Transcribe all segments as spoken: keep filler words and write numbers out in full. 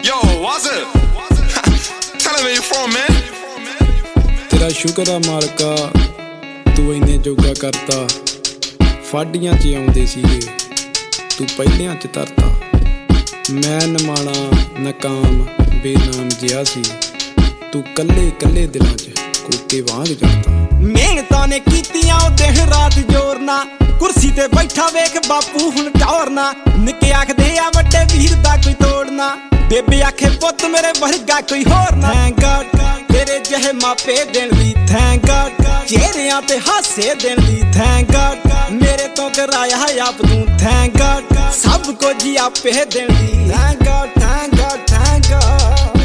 Yo, what's up? Tell him where you from, man. तेरा शुक्र आ मालका तू इन्ने जोगा करता फाडियां च आउंदे सीगे तू पहिलियां च तरता मैं नमाना नकाम बेनाम जिहा सी तू कल्ले कल्ले दिलां च कोके वांग जाता मेहनतां ने कीतियां ओ दिन रात जोरना कुर्सी ते बैठा वेख बापू हुण टौरना निक्के आखदे आ वड्डे वीर दा कोई तोड़ना बेबे आखे पुत्त मेरे वर्गा कोई होर ना थैंक गॉड तेरे जहे मापे देण दी थैंक गॉड चेहरियां ते हासे देण दी थैंक गॉड मेरे तो कराया आप तू थैंक गॉड सब कुछ ही आपे देण दी thank God thank God thank God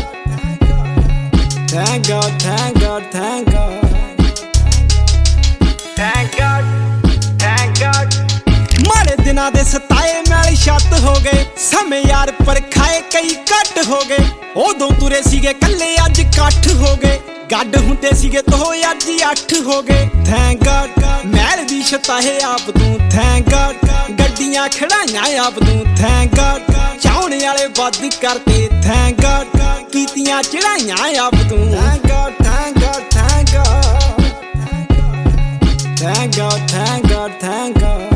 thank God thank God thank God thank God thank God माड़े दिनां दे सताए नाल छत हो गए समय यार पर खाए कई कट हो गए उदों तुरे सीगे कल्ले अज कट्ठ हो गए गड्ड हुंदे सीगे तो अज अठ हो गए थैंक गॉड महल दी छताए आप तू थैंक गॉड गड्डियां खड़ाइयां आप तू थैंक गॉड चाहने वाले बद करते थैंक गॉड कीतियां चढ़ाइयां आप तू thank God thank God thank God thank God thank God thank God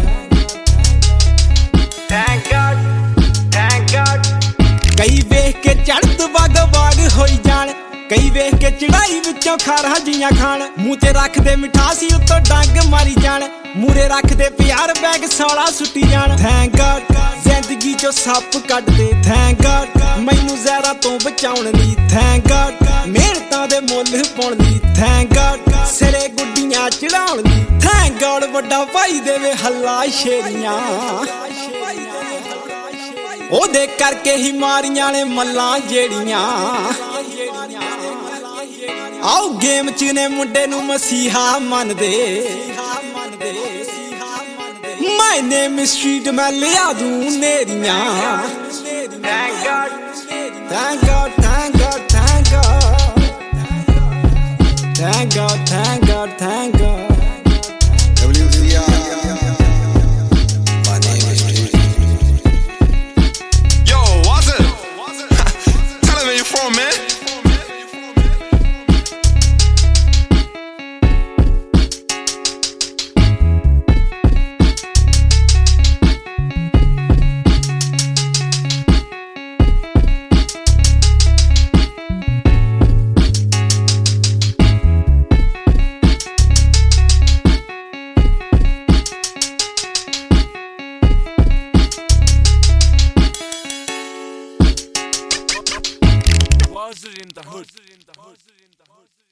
thank God thank God कई वेख के चढ़त वग वग होई जान कई वेख के चढ़ाई विचों खारा जियां खान मूंह ते रख दे मिठासी उत्तों डंग मारी जान मूरे रख दे प्यार बैग सौला सुट्टी जान थैंक गॉड जिंदगी चों सप कट दे थैंक गॉड मैनू जहरा तो बचाउण दी थैंक गॉड मेहनतां दे मुੱਲ पाउण दी थैंक गॉड सिरे गुड्डियां चढ़ाउण दी थैंक गॉड वड्डा भाई देवे हल्ला शेरियां ओदे करके ही मारियां ने मल्लां जेड़ियां आओ गेम च ने मुंडे नू मसीहा मनदे माय नेम इज स्ट्रीट मैं लिया दूं नेरियां thank God thank God thank God thank God thank God thank God thank god From, man. Buzzard in the hood.